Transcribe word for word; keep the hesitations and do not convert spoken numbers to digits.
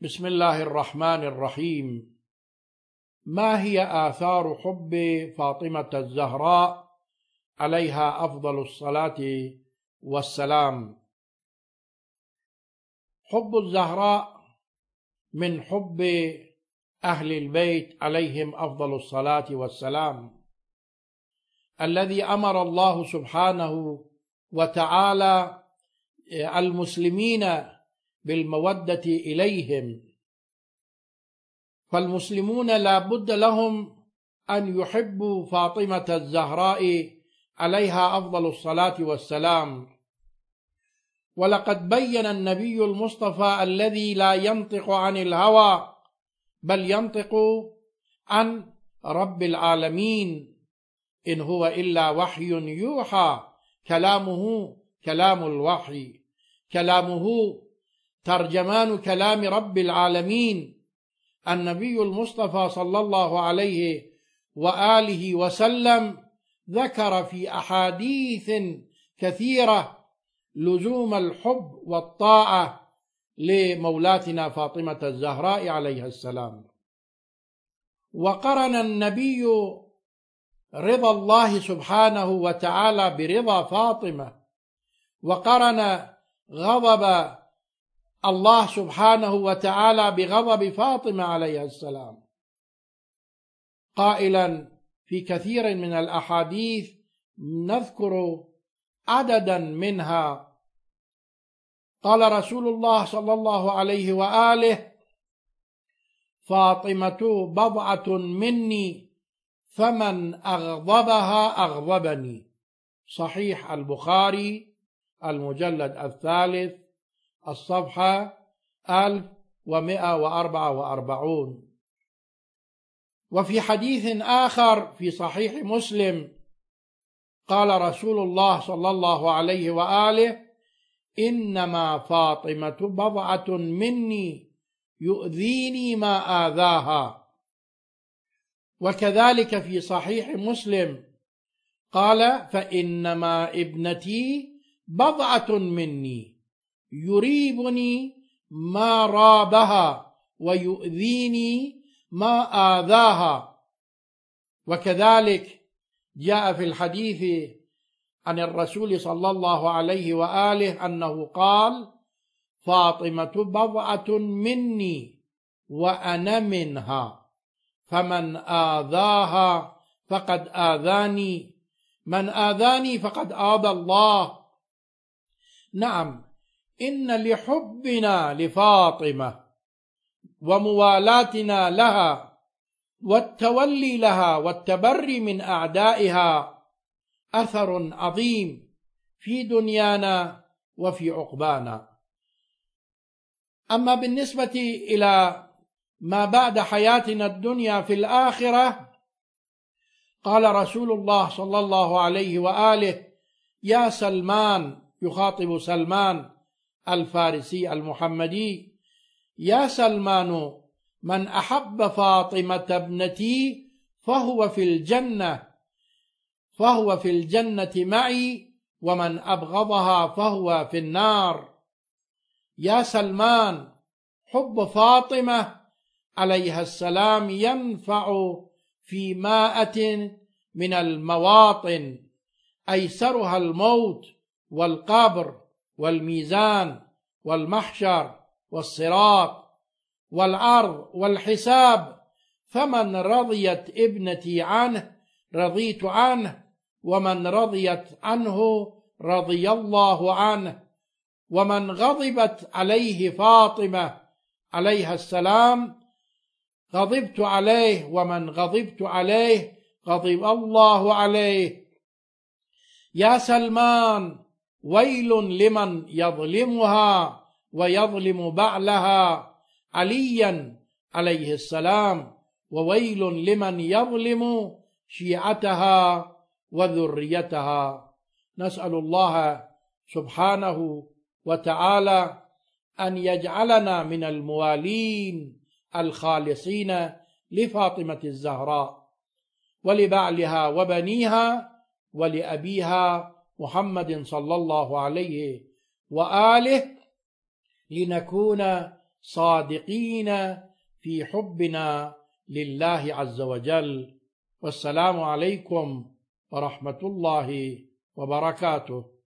بسم الله الرحمن الرحيم. ما هي آثار حب فاطمة الزهراء عليها أفضل الصلاة والسلام؟ حب الزهراء من حب أهل البيت عليهم أفضل الصلاة والسلام، الذي أمر الله سبحانه وتعالى المسلمين بالمودة إليهم، فالمسلمون لا بد لهم أن يحبوا فاطمة الزهراء عليها أفضل الصلاة والسلام. ولقد بين النبي المصطفى الذي لا ينطق عن الهوى بل ينطق عن رب العالمين، إن هو إلا وحي يوحى، كلامه كلام الوحي، كلامه ترجمان كلام رب العالمين. النبي المصطفى صلى الله عليه وآله وسلم ذكر في أحاديث كثيرة لزوم الحب والطاعة لمولاتنا فاطمة الزهراء عليها السلام، وقرن النبي رضا الله سبحانه وتعالى برضا فاطمة، وقرن غضب الله سبحانه وتعالى بغضب فاطمة عليها السلام، قائلا في كثير من الأحاديث، نذكر عددا منها. قال رسول الله صلى الله عليه وآله: فاطمة بضعة مني فمن أغضبها أغضبني. صحيح البخاري المجلد الثالث الصفحة ألف ومئة وأربعة وأربعون. وفي حديث آخر في صحيح مسلم قال رسول الله صلى الله عليه وآله: إنما فاطمة بضعة مني يؤذيني ما آذاها. وكذلك في صحيح مسلم قال: فإنما ابنتي بضعة مني يريبني ما رابها ويؤذيني ما آذاها. وكذلك جاء في الحديث عن الرسول صلى الله عليه وآله أنه قال: فاطمة بضعة مني وأنا منها، فمن آذاها فقد آذاني، من آذاني فقد آذى الله. نعم، إن لحبنا لفاطمة وموالاتنا لها والتولي لها والتبري من أعدائها أثر عظيم في دنيانا وفي عقبانا. أما بالنسبة إلى ما بعد حياتنا الدنيا في الآخرة، قال رسول الله صلى الله عليه وآله: يا سلمان، يخاطب سلمان الفارسي المحمدي: يا سلمان، من أحب فاطمة ابنتي فهو في الجنة فهو في الجنة معي، ومن أبغضها فهو في النار. يا سلمان، حب فاطمة عليها السلام ينفع في مائة من المواطن، أيسرها الموت والقبر والميزان والمحشر والصراط والعرض والحساب. فمن رضيت ابنتي عنه رضيت عنه، ومن رضيت عنه رضي الله عنه، ومن غضبت عليه فاطمة عليها السلام غضبت عليه، ومن غضبت عليه غضب الله عليه. يا سلمان، ويل لمن يظلمها ويظلم بعلها عليا عليه السلام، وويل لمن يظلم شيعتها وذريتها. نسأل الله سبحانه وتعالى أن يجعلنا من الموالين الخالصين لفاطمة الزهراء ولبعلها وبنيها ولأبيها محمد صلى الله عليه وآله، لنكون صادقين في حبنا لله عز وجل. والسلام عليكم ورحمة الله وبركاته.